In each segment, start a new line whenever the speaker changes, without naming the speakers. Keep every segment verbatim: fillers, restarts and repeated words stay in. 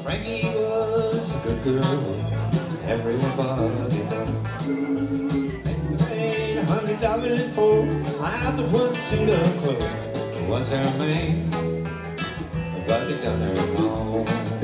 Frankie was a good girl, everybody loved. They paid a hundred dollars for I but one suit of clothes. Was her man, but he done her wrong.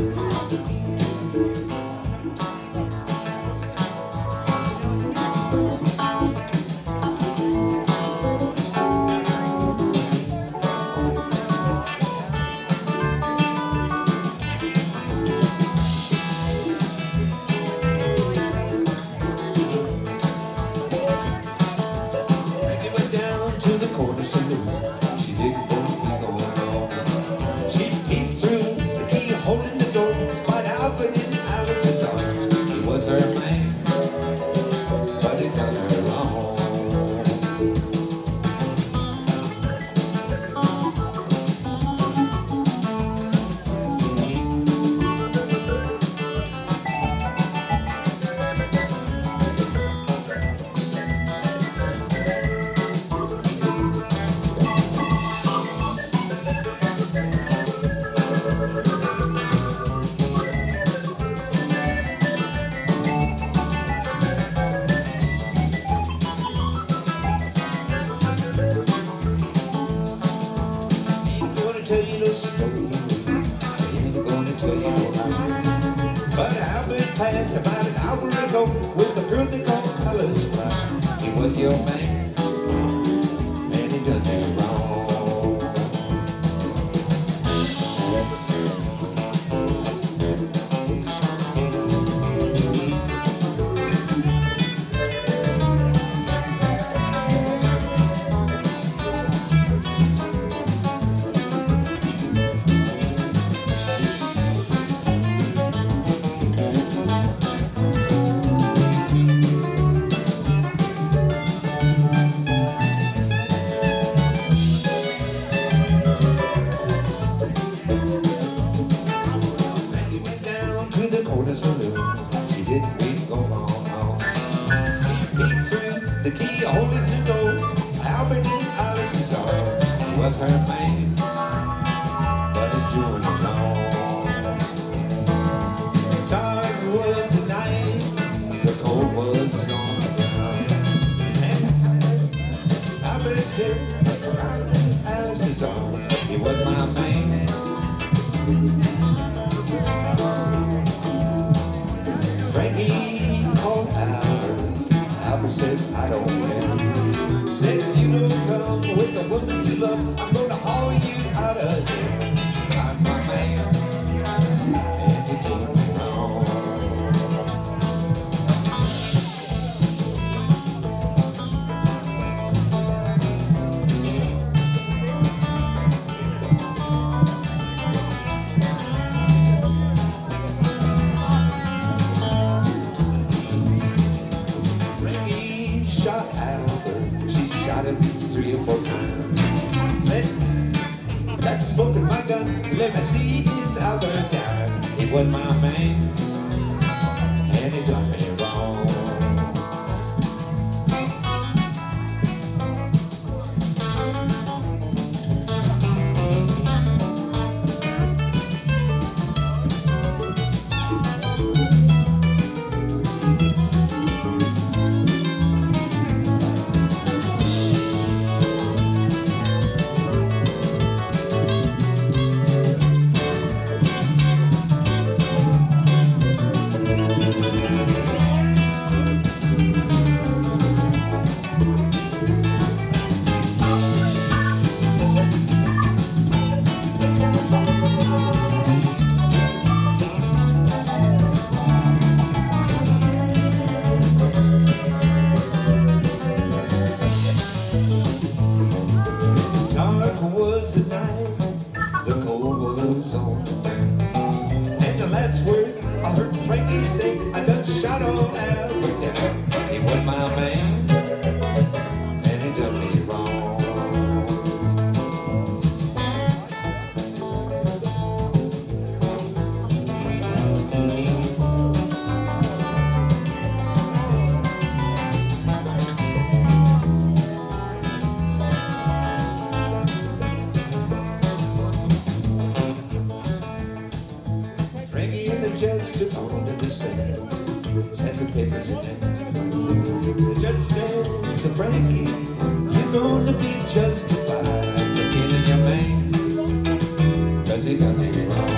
She didn't want to be going on. She peeped through the keyhole in the door, spied Albert in Alice's arms. He was her man, but he done her wrong. Tell you no story, I ain't gonna tell you no lie. But Albert passed about an hour ago with a girl they call Alice Fry. He was your man, and he done you wrong. She didn't mean go on, on. She peeked through the keyhole in the door. Albert in Alice's arms. He was her man, but he's doing it wrong. Dark was the night, the cold was on the ground. And Albert said, Albert in Alice's arms. He was my man. Frankie called Albert. Albert says, I don't care. Said, if you don't come with the woman you love, I'm gonna haul you out of here. I'm my man, and you did me wrong. Shot Albert, she shot him three or four times. Then, back to smoking my gun, let me see his Albert down. He was my man, and he done me wrong. And the last words I heard Frankie say, I done shot old Albert down. He was my man, and he done me wrong. Frankie Frankie, you're gonna be justified for killing your man, 'cause he done you wrong.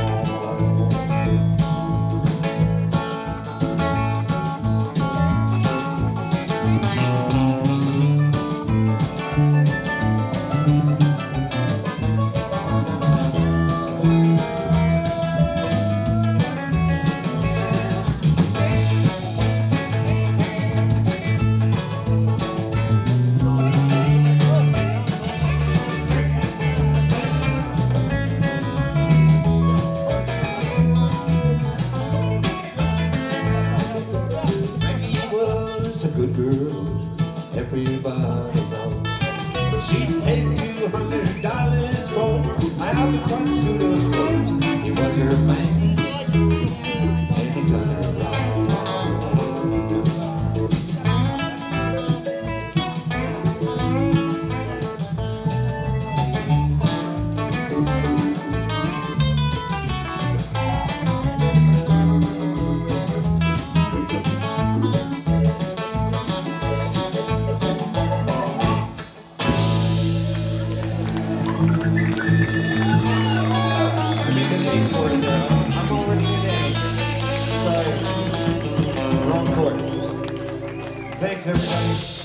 A good girl, everybody knows. She paid two hundred dollars for my opposite suit of clothes. He was her man, and he done her wrong. I'm already in it. Sorry. Wrong chord. Thanks, everybody.